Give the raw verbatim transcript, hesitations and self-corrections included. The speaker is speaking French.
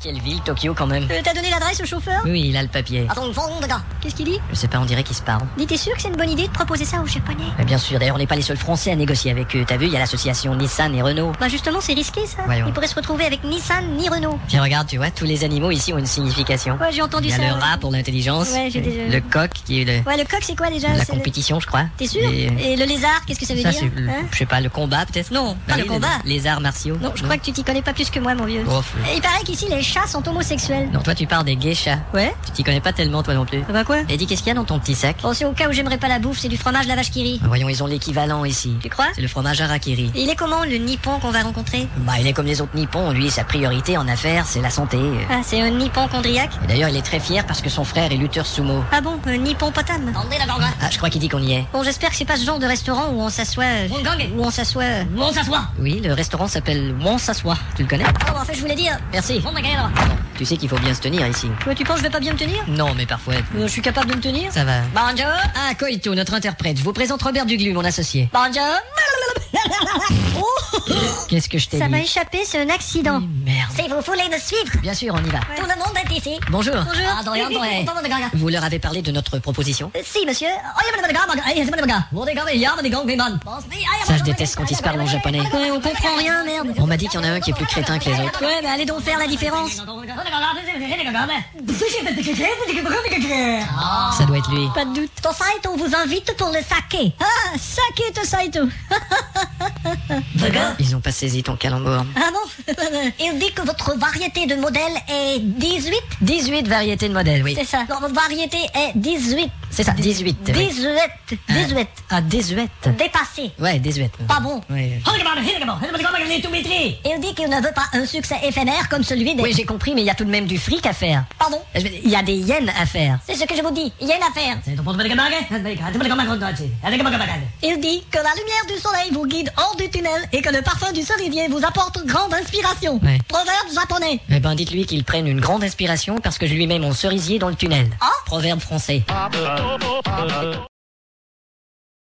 Quelle ville, Tokyo, quand même. Euh, T'as donné l'adresse au chauffeur? Oui, il a le papier. Attends, de gars. Qu'est-ce qu'il dit? Je sais pas, on dirait qu'il se parle. Dis, t'es sûr que c'est une bonne idée de proposer ça aux Japonais? Mais bien sûr, d'ailleurs, on n'est pas les seuls Français à négocier avec eux. T'as vu, il y a l'association Nissan et Renault. Bah justement, c'est risqué ça. Voyons. Ils pourraient se retrouver avec Nissan ni Renault. Puis regarde, tu vois, tous les animaux ici ont une signification. Ouais, j'ai entendu Il y a ça. le ouais. rat pour l'intelligence. Ouais, j'ai déjà- Le coq qui est le... Ouais, le coq, c'est quoi déjà? la C'est le- compétition, je crois. T'es sûr? Et, euh, Et le lézard, qu'est-ce que ça veut ça, dire? c'est, le- Hein? je sais pas, le combat peut-être. Non, pas Bah le oui, combat. Les, les arts martiaux. Non, je crois que tu t'y connais pas plus que moi, mon vieux. Oh, Et il paraît qu'ici, les chats sont homosexuels. non, toi tu parles des geishas. Ouais? Tu t'y connais pas tellement, toi non plus. Ah bah quoi? Et dis, qu'est-ce qu'il y a dans ton petit sac? Oh, c'est au cas où j'aimerais pas la bouffe, c'est du fromage la vache qui rit. Voyons, ils ont l'équivalent ici. Tu crois? C'est le fromage harakiri. Et il est comment, le nippon qu'on va rencontrer? Bah, il est comme les autres nippons. Lui, sa priorité en affaires, c'est la santé. Ah, c'est un nippon chondriaque? Et d'ailleurs, il est très fier parce que son frère est lutteur sumo. Ah bon, un nippon potame? Ah, je crois qu'il dit qu'on y est. Bon, j'espère que c'est pas ce genre de restaurant où on s'assoit... euh, Où on s'assoit... euh, Où on s'assoit. Oui, le restaurant s'appelle Mon S'assoit. Tu le connais? Oh, en fait, je voulais dire... Merci. Bon, d'accord. Tu sais qu'il faut bien se tenir ici. Ouais, tu penses que je vais pas bien me tenir? Non, mais parfois... Euh, je suis capable de me tenir? Ça va. Bonjour. Ah, Koito, notre interprète. Je vous présente Robert Duglu, mon associé. Bonjour. Qu'est-ce que je t'ai Ça dit? m'a échappé, c'est un accident. Merde. Si vous voulez me suivre, Bien sûr, on y va. tout le monde est ici. Bonjour. Bonjour. Ah, attendez, attendez. Vous leur avez parlé de notre proposition? Euh, Si, monsieur. Ça, je déteste quand ils se parlent en japonais. Ouais, on comprend rien, merde. On m'a dit qu'il y en a un qui est plus crétin que les autres. Ouais, mais allez donc faire la différence. Ça doit être lui. Pas de doute. Tosaito vous invite pour le saké. Ah, sake to saito. Ils ont pas saisi ton calembour. Ah bon? Il dit que votre variété de modèles est dix-huit. dix-huit variétés de modèles, oui. C'est ça. Non, votre variété est dix-huit. C'est ça, dix-huit. oui. dix-huit. dix-huit. Ah, dix-huit. Dépassé. Ouais, dix-huit. Pas bon. Ouais. Il dit qu'il ne veut pas un succès éphémère comme celui des... Oui, j'ai compris, mais il y a tout de même du fric à faire. Pardon. Je veux dire, Il y a des yens à faire. C'est ce que je vous dis. Il y a une affaire. Il dit que la lumière du soleil vous guide hors du tunnel et que le parfum du cerisier vous apporte grande inspiration. Ouais. Proverbe japonais. Eh ben, dites-lui qu'il prenne une grande inspiration parce que je lui mets mon cerisier dans le tunnel. Ah. Proverbe français.